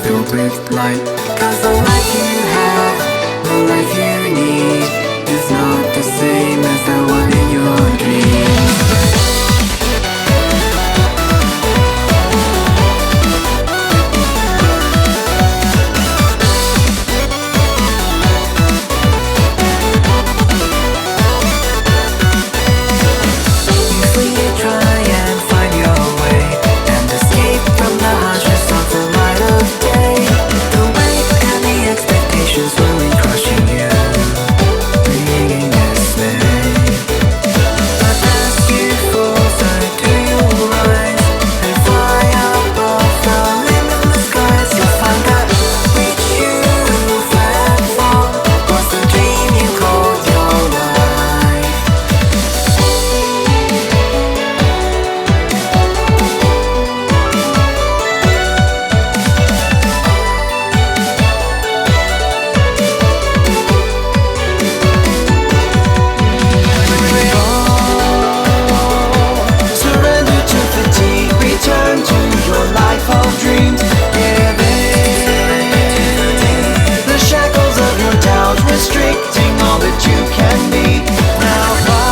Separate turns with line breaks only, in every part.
filled with light. 'Cause the life you have, the life you need, is not the same as the one in your dreams.
Restricting all that you can be. Now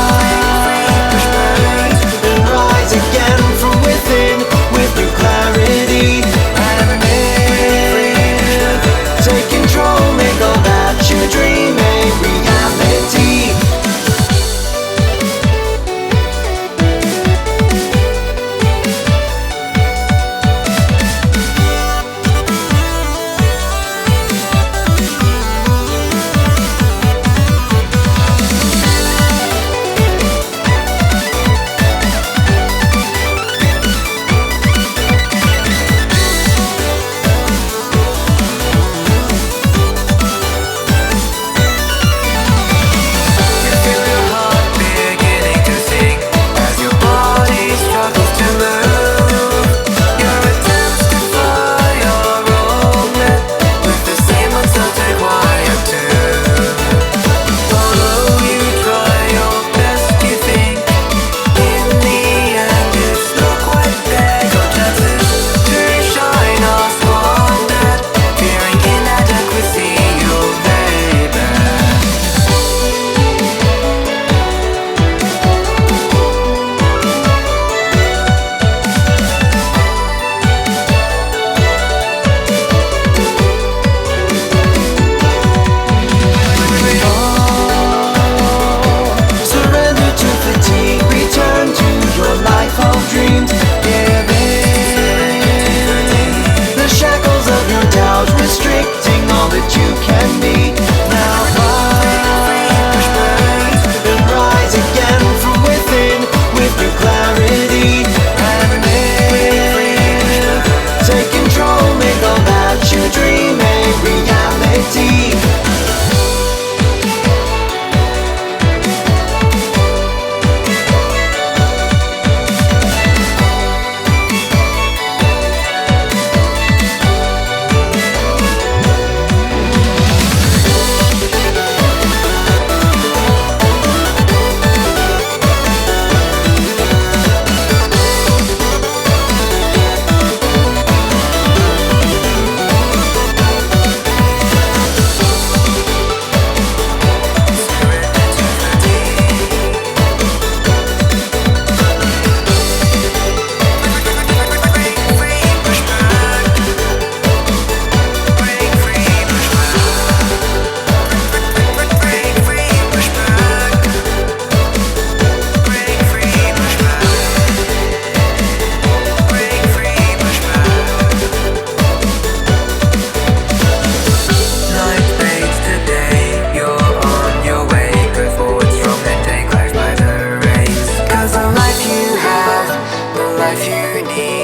fight and rise again from within with new clarity and live. Take control, make all that you dream a reality. Restricting all that you can be. Now fight and rise again from within with new clarity and live. Take control, make all that you dream a reality.
Life you need